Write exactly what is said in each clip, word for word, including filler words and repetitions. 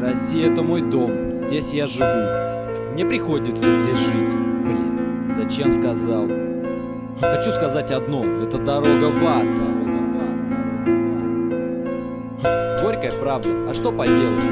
Россия — это мой дом, здесь я живу. Мне приходится здесь жить. Блин, зачем сказал? Хочу сказать одно, это дорога в ад. Горькая правда, а что поделать?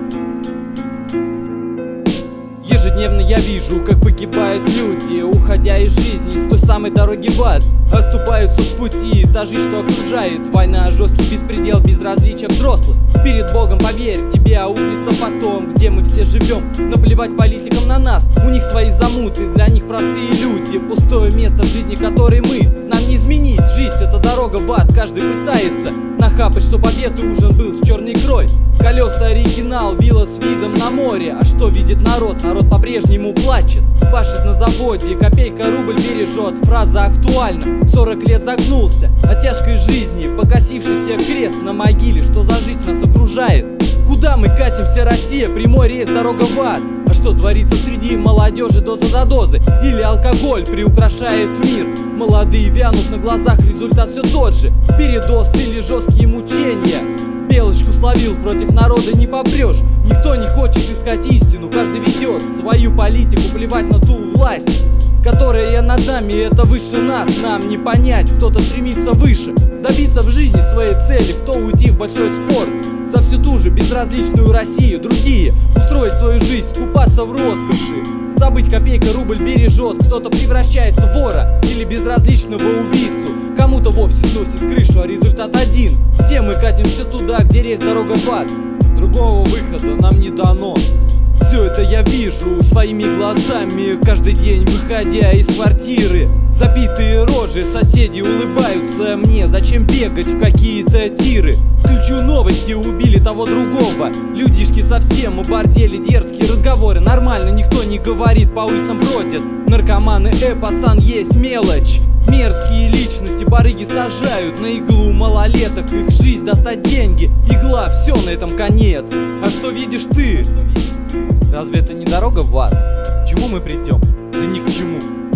Ежедневно я вижу, как погибают люди, уходя из жизни, с той самой дороги в ад. Оступаются в пути та жизнь, что окружает. Война, жесткий беспредел, безразличие взрослых. Перед Богом, поверь, тебе аукнется потом, где мы все живем. Наплевать политикам на нас, у них свои замуты, для них простые люди. Пустое место в жизни, которой мы, нам не изменить. Жизнь — это дорога в ад, каждый пытается нахапать, чтоб обед и ужин был с черной икрой. Колеса оригинал, вилла с видом на море. А что видит народ? Народ по-прежнему плачет. Пашет на заводе, копейка рубль бережет. Фраза актуальна, сорок лет загнулся от тяжкой жизни, покосившийся крест на могиле. Что за жизнь нас окружает? Куда мы катимся, Россия? Прямой рейс, дорога в ад. А что творится среди молодежи доза за дозой? Или алкоголь приукрашает мир? Молодые вянут на глазах, результат все тот же. Передоз или жесткие мучения. Белочку словил, против народа не попрешь. Никто не хочет искать истину, каждый ведет свою политику, плевать на ту власть, которая над нами, это выше нас. Нам не понять, кто-то стремится выше, добиться в жизни своей цели, кто уйти в большой спорт за всю ту же безразличную Россию. Другие устроить свою жизнь, скупаться в роскоши, забыть копейка рубль бережет. Кто-то превращается в вора или безразличного убийцу, кому-то вовсе сносит крышу, а результат один. Все мы катимся туда, где рейс, дорога в ад. Другого выхода нам не дано. Все это я вижу своими глазами, каждый день выходя из квартиры. Забитые рожи, соседи улыбаются мне. Зачем бегать в какие-то тиры? Включу новости, убили того другого. Людишки совсем оборзели, дерзкие разговоры нормально никто не говорит, по улицам бродят наркоманы, э, пацан, есть мелочь. Мерзкие личности, барыги сажают на иглу малолеток. Их жизнь достать деньги, игла, все, на этом конец. А что видишь ты? Разве это не дорога в ад? К чему мы придем? Да ни к чему.